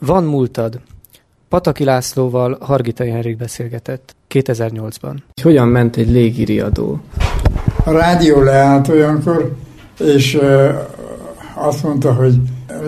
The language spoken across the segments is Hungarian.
Van múltad. Pataki Lászlóval Hargitai Henrik beszélgetett 2008-ban. Hogyan ment egy légiriadó? A rádió leállt olyankor, és azt mondta, hogy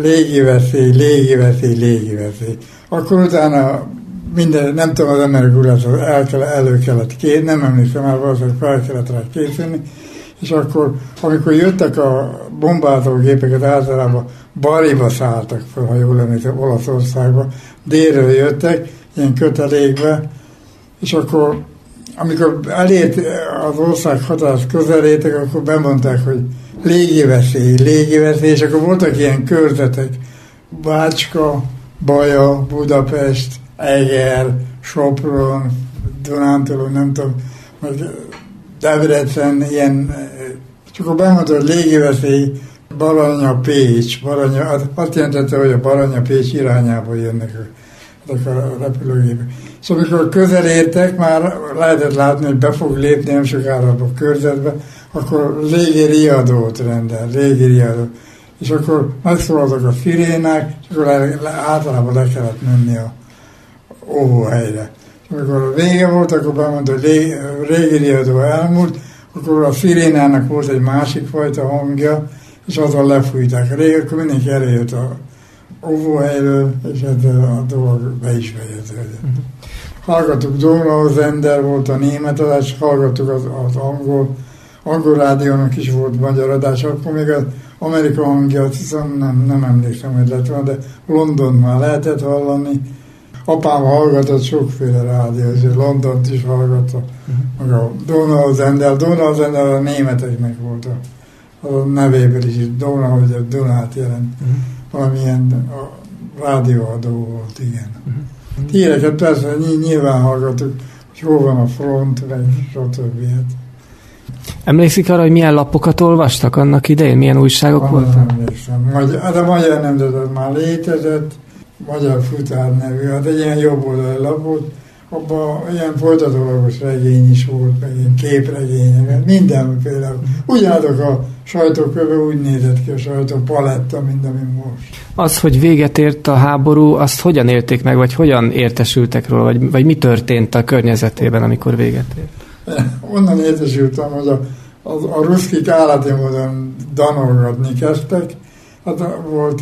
légiveszély. Akkor utána minden, nem tudom, az emberek urat elő kellett kérni, nem emlékszem már, valószínűleg fel kellett rá készülni, és akkor, amikor jöttek a bombázógépeket, általában Bariba szálltak fel, ha jól emlékszem, Olaszországba, délről jöttek, ilyen kötelékbe, és akkor, amikor elért az ország hatás közelétek, akkor bemondták, hogy légiveszély, és akkor voltak ilyen körzetek, Bácska, Baja, Budapest, Eger, Sopron, Dunántúl, nem tudom, Debrecen, ilyen, és akkor bemondta, hogy légiveszély, Baranya-Pécs, azt jelentette, hogy a Baranya-Pécs irányába jönnek a repülőgépek. Szóval amikor közel értek, már lehetett látni, hogy be fog lépni nem sokára a körzetbe, akkor légiriadót rendel, és akkor megszólaltak a szirénák, és akkor általában le kellett menni a óvóhelyre. És amikor a vége volt, akkor bemondta, hogy légiriadó elmúlt, akkor a szirénának volt egy másik fajta hangja, és azon lefújták. Akkor mindenki eljött a óvóhelyről, és a dolog be is fejeződött. Hallgattuk, Donauesender volt a német adás, hallgattuk az angol rádiónak is volt magyar adás, akkor még az Amerika hangja, azt hiszem nem emlékszem, hogy lett volna, de London már lehetett hallani. Apám hallgatott sokféle rádió, és Londont is hallgatta, meg a Donauesender a németeknek volt a nevéből is, Donau, hogy a Dunát jelent. Valamilyen rádióadó volt, igen. Híreket persze nyilván hallgatok, hogy hol van a front, meg stb. Emlékszik arra, hogy milyen lapokat olvastak annak idején? Milyen újságok voltak? Emlékszem. A Magyar Nemzet már létezett, Magyar Futár nevű, hát egy ilyen jobboldali lap volt, abban ilyen folytatólagos regény is volt, meg ilyen képregények, mindenféle. Ugyanazok a sajtóköve úgy nézett ki a sajtópaletta, mint ami most. Az, hogy véget ért a háború, azt hogyan élték meg, vagy hogyan értesültek róla, vagy mi történt a környezetében, amikor véget ért? Onnan értesültem, hogy a ruszkik állati módon danolgatni kezdtek. Hát volt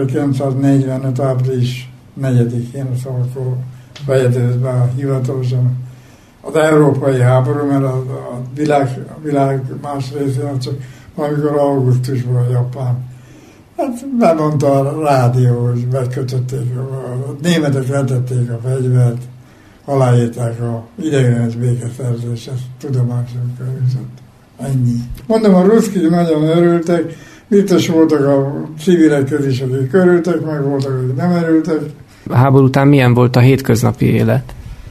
1945. április 4-én, szóval akkor fejeződött be hivatalosan az európai háború, mert a világ más részén csak amikor augusztusban a Japán. Hát bemondta a rádió, hogy bekötötték, a németek vetették a fegyvert, aláírták a ideiglenes békeszerzést, ezt tudomásunkra jutott. Ennyi. Mondom, a ruszkik nagyon örültek, biztos voltak a civilek közül is, akik örültek, meg voltak, akik nem örültek. A háború után milyen volt a hétköznapi élet?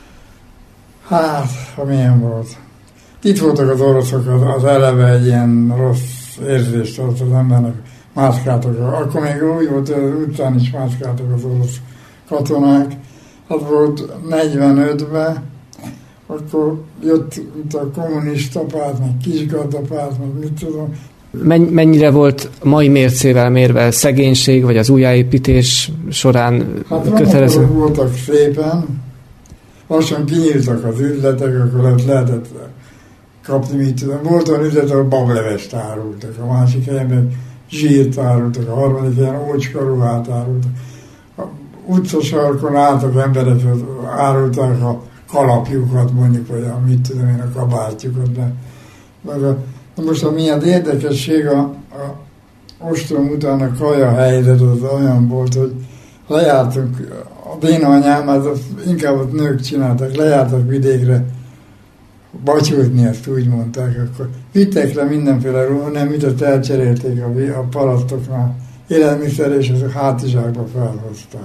Hát, milyen volt. Itt voltak az oroszok, az eleve egy ilyen rossz érzést adott az embernek, mászkáltak. Akkor még úgy volt, hogy az utcán is mászkáltak az orosz katonák. Hát volt 45-ben, akkor jött a kommunista párt, meg kisgazdapárt, meg mit tudom. Mennyire volt mai mércével mérve szegénység, vagy az újjáépítés során kötelező? Hát voltak szépen, lassan kinyíltak az üzletek, akkor lehetett kapni, mit tudom. Volt olyan üzlet, ahol bablevest árultak, a másik helyen zsírt árultak, a harmadik helyen ócska ruhát árultak. A utcasarkon álltak emberek, árulták a kalapjukat, mondjuk, vagy a mit tudom én, a kabátjukat, de most amilyen érdekesség a ostrom után a kaja helyzet az olyan volt, hogy lejártunk, a dénanyám, az inkább ott nők csináltak, lejártak vidékre batyúzni, ezt úgy mondták, akkor vittek le mindenféle ruha, nem mit elcserélték a parasztoknál élelmiszer, és az hátizsákba felhoztak.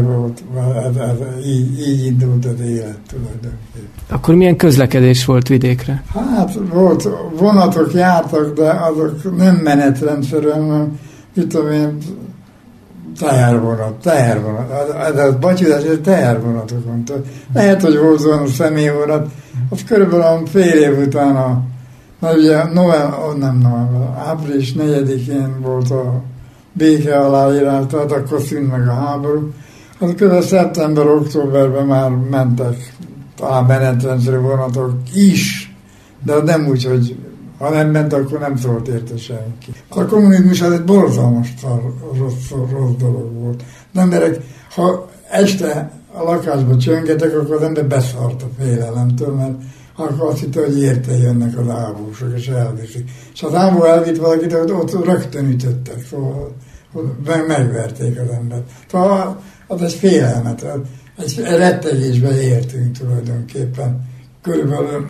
Így indult az élet tulajdonképpen. Akkor milyen közlekedés volt vidékre? Hát volt, vonatok jártak, de azok nem menetrendszerűen, hanem mit tudom én, tehervonat. Ez a batyúzás, ez tehervonatokon. Lehet, hogy volt olyan személyvonat, az körülbelül fél év után mert ugye április 4-én volt a béke aláírás, tehát akkor szűnt meg a háború. Az kb. Szeptember-októberben már mentek talán menetrendre vonatok is, de nem úgy, hogy ha nem ment, akkor nem szólt érte senki. A kommunizmus az egy borzalmas rossz dolog volt. Az emberek, ha este a lakásba csöngetek, akkor az ember beszart a félelemtől, mert akkor azt hitte, hogy érte jönnek az ávósok, és elviszik. És az ávó elvitt valakit, ott rögtön ütöttek, szóval megverték az embert. Szóval az egy félelmet, egy rettegésbe értünk tulajdonképpen. Körülbelül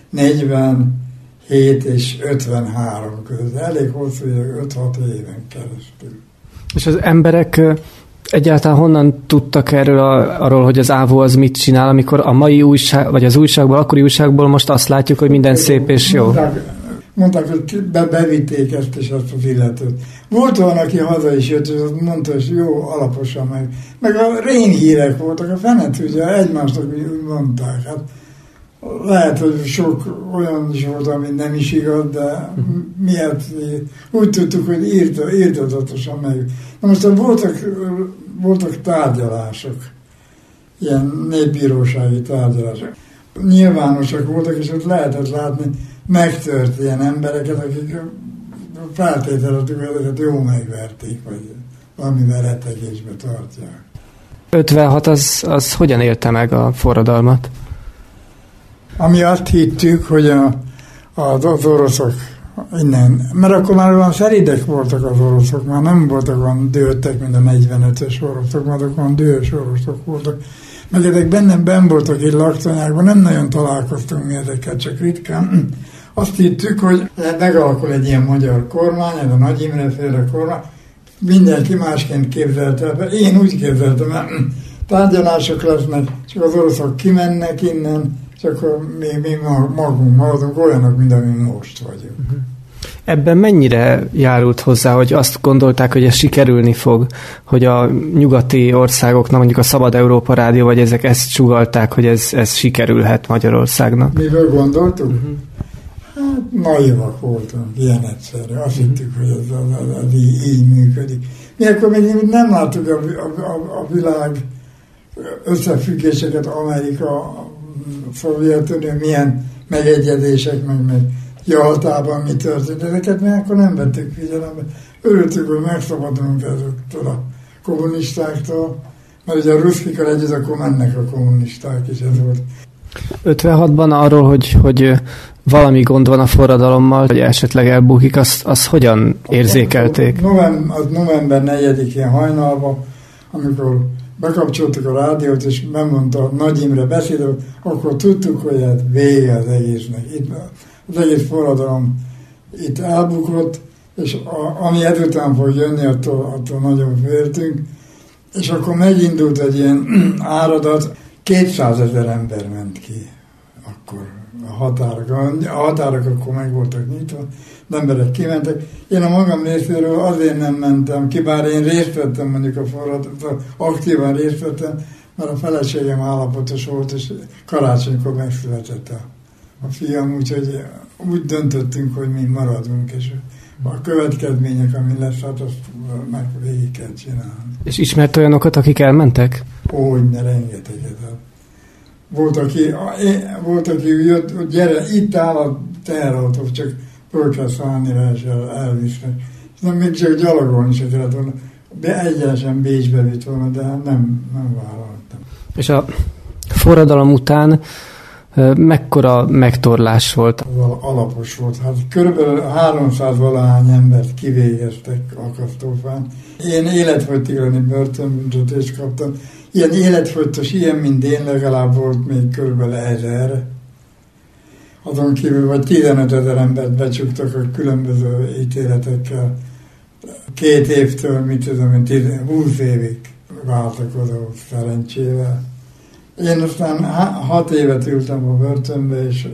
47 és 53 között. Elég hosszú, 5-6 éven keresztül. És az emberek egyáltalán honnan tudtak arról, hogy az ávó az mit csinál, amikor a mai újság, vagy az újságból, akkori újságból most azt látjuk, hogy minden szép és jó? Mondták, hogy bevitték ezt és azt az illetőt. Volt olyan, aki haza is jött, és azt mondta, hogy jó, alaposan meg a rémhírek voltak, a fenet ugye egymásnak úgy mondták. Hát lehet, hogy sok olyan is volt, ami nem is igaz, de miért úgy tudtuk, hogy írtozatosan meg. Na most voltak tárgyalások, ilyen népbírósági tárgyalások. Nyilvánosak voltak, és ott lehetett látni megtört ilyen embereket, akik feltételeztük, hogy ezeket jó megverték, vagy valamivel rettegésbe tartják. 56 az hogyan élte meg a forradalmat? Ami azt hittük, hogy az oroszok innen, mert akkor már olyan szeridek voltak az oroszok, már nem voltak olyan dőltek, mint a 45-ös oroszok, már olyan dühös oroszok voltak. Meg ezek benn voltak egy laktanyákban, nem nagyon találkoztunk mi ezekkel, csak ritkán. Azt hittük, hogy megalakul egy ilyen magyar kormány, ez a Nagy Imre féle kormány, mindenki másként képzelte. Én úgy képzeltem, mert tárgyalások lesznek, csak az oroszok kimennek innen, és akkor mi magunk maradunk olyanok, mint ami most vagyunk. Ebben mennyire járult hozzá, hogy azt gondolták, hogy ez sikerülni fog, hogy a nyugati országoknak, mondjuk a Szabad Európa Rádió, vagy ezek ezt sugallták, hogy ez sikerülhet Magyarországnak? Miből gondoltuk? Hát naivak voltunk, ilyen egyszerű. Azt hittük, hogy ez így működik. Mi akkor még nem láttuk a világ összefüggéseket, Amerika, Szovjetunió, milyen megegyezések, meg Jaltában mi történt. Ezeket mi akkor nem vettük figyelembe. Örültük, hogy megszabadulunk ezektől a kommunistáktól, mert ugye a ruszkikkal együtt akkor mennek a kommunisták, és ez volt. 56-ban arról, hogy valami gond van a forradalommal, hogy esetleg elbukik, azt hogyan érzékelték? Az november 4-én hajnalban, amikor bekapcsoltuk a rádiót, és megmondta Nagy Imre beszédet, akkor tudtuk, hogy ez vége az egésznek. Itt az egész forradalom itt elbukott, és ami ezután fog jönni, attól nagyon féltünk, és akkor megindult egy ilyen áradat, 200 000 ember ment ki akkor a határok akkor meg voltak nyitva, az emberek kimentek. Én a magam részéről azért nem mentem ki, bár én részt vettem mondjuk a forradalomban, aktívan részt vettem, mert a feleségem állapotos volt, és karácsonykor megszületett a fiam, úgyhogy úgy döntöttünk, hogy mi maradunk, és a következmények, ami lesz, hát azt meg végig kell csinálni. És ismert olyanokat, akik elmentek? Hogyne, rengeteget. Volt, aki jött, hogy gyere, itt áll a teherautó, csak föl kell szállni rá, és elvisznek. És még csak gyalogolni se kellett volna. De egyenesen Bécsbe vitt volna, de nem vállaltam. És a forradalom után mekkora megtorlás volt? Alapos volt. Hát körülbelül 300 valahány embert kivégeztek akasztófán. Én életfogytiglani börtönbüntetést kaptam. Ilyen életfogytos, ilyen, mint én, legalább volt még körülbelül 1000. Azon kívül vagy 15 000 embert becsuktak a különböző ítéletekkel. 2 évtől, 20 évig váltak oda szerencsével. Én aztán 6 évet ültem a börtönbe, és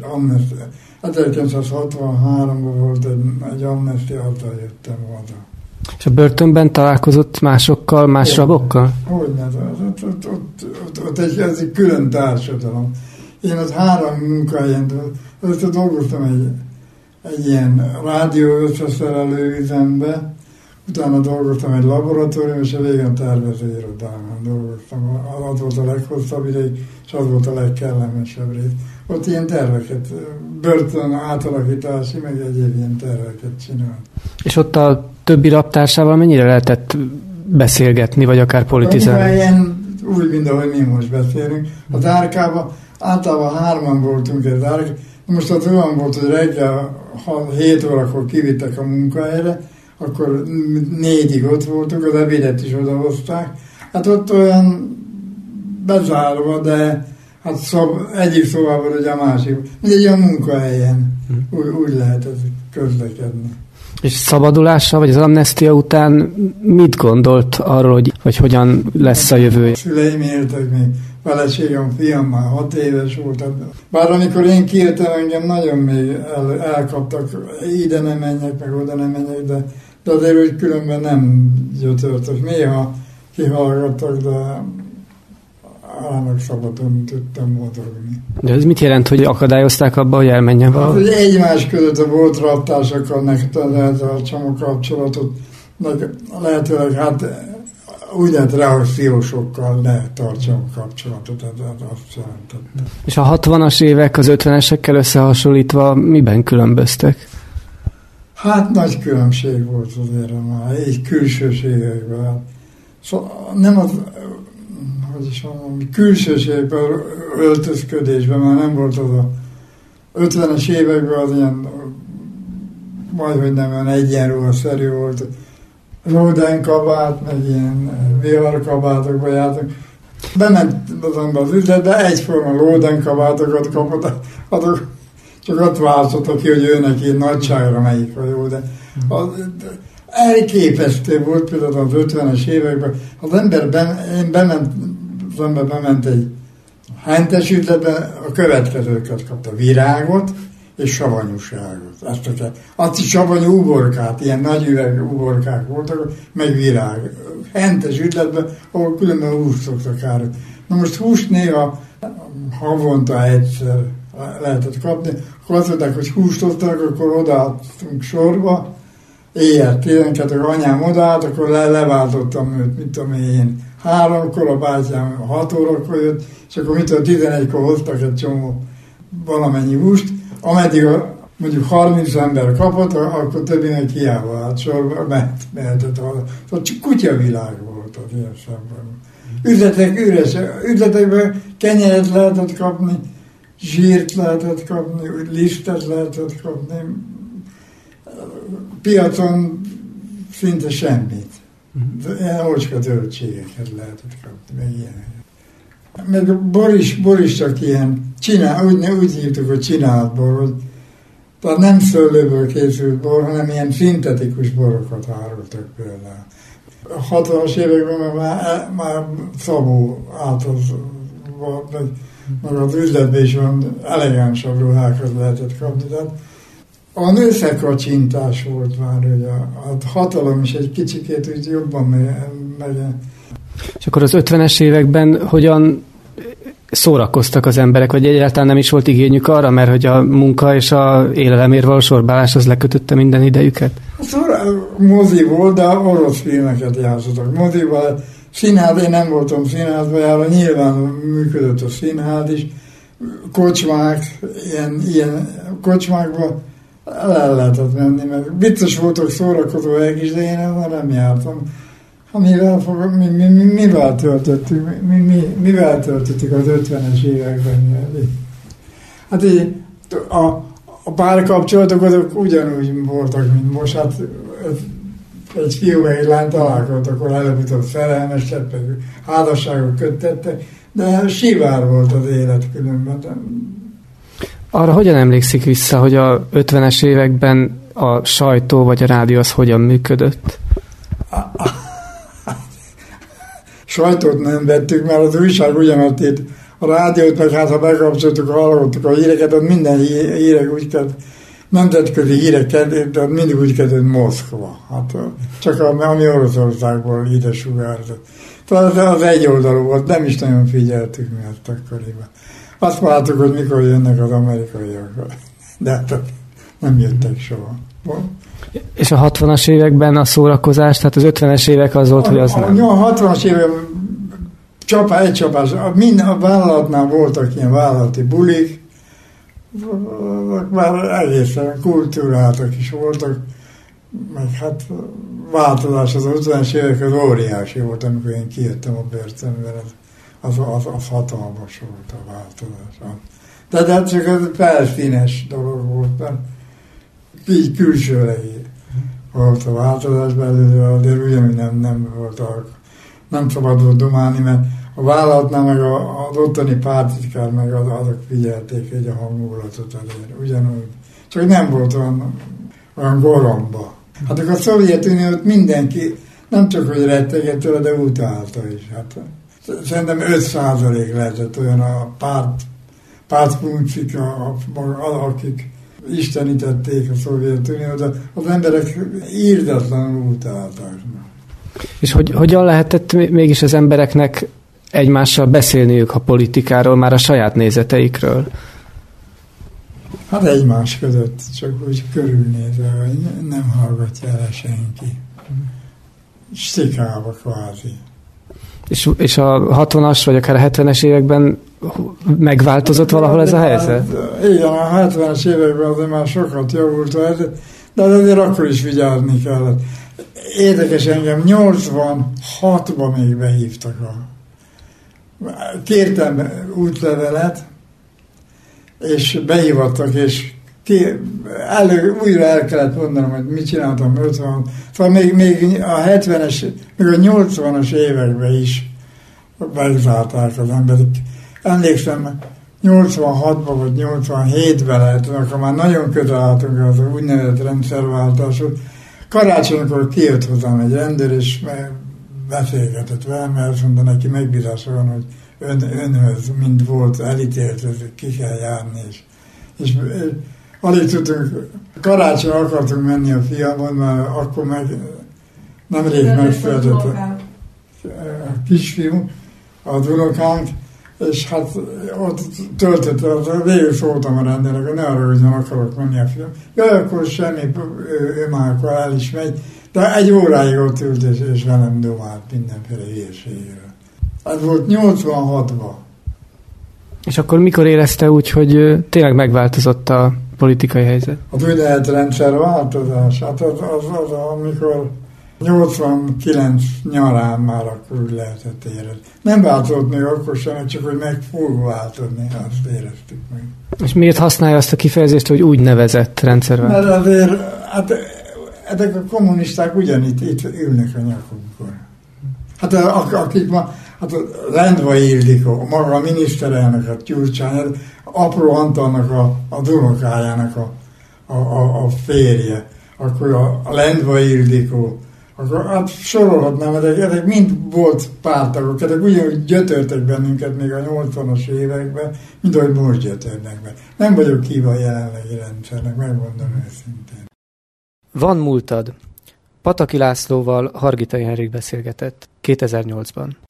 1963-ban volt egy amnestia, azzal jöttem oda. És a börtönben találkozott másokkal, más rabokkal? Hogyne, ott egy külön társadalom. Én ott 3 munkahelyen dolgoztam egy ilyen rádió összeszerelő üzembe, utána dolgoztam egy laboratórium, és a végén tervező irodában dolgoztam. Az volt a leghosszabb ideig, és az volt a legkellemesebb rész. Ott ilyen terveket, börtön átalakítási, meg egyéb ilyen terveket csinált. És ott a többi raptársával mennyire lehetett beszélgetni, vagy akár politizálni? Ilyen úgy, mint ahogy mi most beszélünk. A dárkában általában 3-an voltunk egy dárkában. Most az olyan volt, hogy reggel 7 órakor kivittek a munkahelyre, akkor 4-ig ott voltunk, az ebédet is odahozták. Hát ott olyan bezárva, de hát egyik szobában, ugye a másik. Mindegy olyan munkahelyen úgy lehetett közlekedni. És szabadulással, vagy az amnestia után mit gondolt arról, hogy hogyan lesz a jövője? A szüleim éltek még, feleségem, fiam már 6 éves volt. Bár amikor én kiértem, engem nagyon még elkaptak, ide nem menjek, meg oda nem menjek, de azért úgy különben nem gyötörtek. Néha kihallgattak, de állnak szabadon tudtam mozogni. De ez mit jelent, hogy akadályozták abba, hogy elmenjen valahol? Hát, hogy egymás között a volt raptársakkal lehet a kapcsolatot, lehetőleg hát úgynevezett reakciósokkal lehet tartsam a kapcsolatot, azt jelentette. És a 60-as évek az 50-esekkel összehasonlítva miben különböztek? Hát nagy különbség volt azért már, egy külsőségekben. Szóval nem az, hogy is mondom, külsőségben, öltözködésben már nem volt az a 50-es években az ilyen, majdhogy nem olyan egyenruhaszerű volt, Róden kabát, meg ilyen viharkabátokba jártunk. Bement azonban az üzletbe, egyforma Róden kabátokat kapott, azok csak ott választottak ki, hogy őnek ilyen nagyságra melyik a jó, de elképesztő volt például az 50-es években. Az ember bement egy hentes üzletbe, a következőket kapta: virágot és savanyúságot. Azt is savanyú uborkát, ilyen nagy üveg uborkák voltak, meg virág. Hentes üzletben, ahol különben húst szoktak árulni. Na most húst néha havonta egyszer lehetett kapni, akkor azt mondták, hogy húst hoztak, akkor odaadtunk sorba, éjjel 12, anyám odaállt, akkor leváltottam őt, mit tudom én, 3-kor, a bátyám 6 órakor jött, és akkor mit tudom, 11-kor hoztak egy csomó valamennyi húst, ameddig mondjuk 30 ember kapott, akkor többinek hiába állt sorba, mehetett haza. Szóval csak kutyavilág volt az ilyen szemben. Üzletek üres, üzletekben kenyeret lehetett kapni, zsírt lehetett kapni, lisztet lehetett kapni, piacon szinte semmit. Ilyen ócska zöldségeket lehetett kapni, meg ilyenek. Meg bor is csak ilyen, úgy hívtuk, hogy csinált bor, hogy tehát nem szőlőből készült bor, hanem ilyen szintetikus borokat árultak például. A 60-as években már Szabó állt az volt, meg az üzletben is van elegánsabb ruhákat lehetett kapni. Tehát a nőszekacsintás volt már, hogy a hatalom is egy kicsikét úgy jobban megy. És akkor az 50-es években hogyan szórakoztak az emberek, vagy egyáltalán nem is volt igényük arra, mert hogy a munka és a élelemért való sorbálás az lekötötte minden idejüket? Mozi volt, de orosz filmeket játszottak. Mozival, színház, én nem voltam színházba járva, nyilván működött a színház is. Kocsmák, ilyen kocsmákba el lehetett menni, mert vicces voltak, szórakozó helyek is, de én ezzel nem jártam. Mivel töltöttük az 50-es években? Hát így a párkapcsolatok azok ugyanúgy voltak, mint most. Hát egy fiú meg egy lány találkozott, akkor előbb-utóbb szerelmesedtek, házasságok köttettek, de sivár volt az élet különben. Arra hogyan emlékszik vissza, hogy a 50-es években a sajtó vagy a rádió az hogyan működött? Sajtót nem vettük, mert az újság ugyanazt itt. A rádiót meg hát, ha bekapcsoltuk, hallottuk a híreket, ott minden hírek úgy kellett, nemzetközi hírek, de mindig úgy kellett Moszkva. Hát csak ami Oroszországból ide sugárzott. Tehát az egy oldalú volt, nem is nagyon figyeltük mi ezt akkoriban. Azt vártuk, hogy mikor jönnek az amerikaiak, de hát nem jöttek soha. És a 60-as években a szórakozás, tehát az 50-es évek az volt, hogy az nem? A 60-as években egy csapás, minden a vállalatnál voltak ilyen vállalati bulik, már egészen kultúráltak is voltak, meg hát változás az 50-es évek az óriási volt, amikor én kijöttem a börtönből, az hatalmas volt a változás. De csak az felszínes dolog volt, mert így külsőleg volt a változás belőle, de ugyanúgy nem volt nem szabad volt domálni, mert a vállalatnál meg az ottani pártitkár meg azok figyelték egy a hangulatot azért, ugyanúgy. Csak nem volt olyan goromba. Hát akkor a Szovjetuniót mindenki nem csak hogy rettegett tőle, de utálta is. Hát, szerintem 5% lehetett olyan a pártpuncik, akik istenítették a Szovjetuniót, de az emberek írdatlanul utáltak. És hogyan lehetett mégis az embereknek egymással beszélniük a politikáról, már a saját nézeteikről? Hát egymás között, csak úgy körülnézve, hogy nem hallgatja el senki. Stikába kvázi. És a 60-as vagy akár a 70-es években megváltozott valahol ez a helyzet? Igen, a 70-es években azért már sokat javult a helyzet, de azért akkor is vigyázni kellett. Érdekes, engem 86-ban még behívtak. Kértem útlevelet, és behívattak, és újra el kellett mondanom, hogy mit csináltam 50. Szóval még a 70-es, még a 80-as években is megzárták az emberek. Emlékszem, 86-ban vagy 87-ben lehet, akkor már nagyon közel álltunk az úgynevezett rendszerváltáshoz. Karácsonykor kijött hozzám egy rendőr, és beszélgetett velem, mert azt mondta, neki megbízása van, hogy önhöz mind volt elítélt, ki kell járni. És alig tudtunk, karácsony akartunk menni a fiamon, mert akkor meg nemrég megszületett a kisfiú, az unokánk, és hát ott töltött, végül szóltam a rendőrnek, hogy ne arra, hogy nem akarok menni a fiam. Jaj, akkor semmi, ő már akkor el is megy, de egy óráig ott ült, és velem domált mindenféle hírségről. Ez volt 86-ban. És akkor mikor érezte úgy, hogy tényleg megváltozott a politikai helyzet? Az úgynevezett rendszerváltozás, hát az, amikor 89 nyarán már akkor úgy lehetett érezni. Nem változott még akkor sem, csak hogy meg fog változni, azt éreztük meg. És miért használja azt a kifejezést, hogy úgynevezett rendszerváltozás? Mert azért, hát ezek a kommunisták ugyanitt ülnek a nyakunkon. Hát akik ma, hát a Lendvai Ildikó, maga a miniszterelnök, a Gyurcsány, Apró Antalnak a unokájának a férje, akkor a Lendvai Ildikó, akkor hát sorolhatnám, ezek mind volt pártagok, ezek ugyanúgy gyötörtek bennünket még a 80-as években, mint ahogy most gyötörnek be. Nem vagyok híva a jelenlegi rendszernek, megmondom őszintén. Van múltad. Pataki Lászlóval Hargitai Henrik beszélgetett 2008-ban.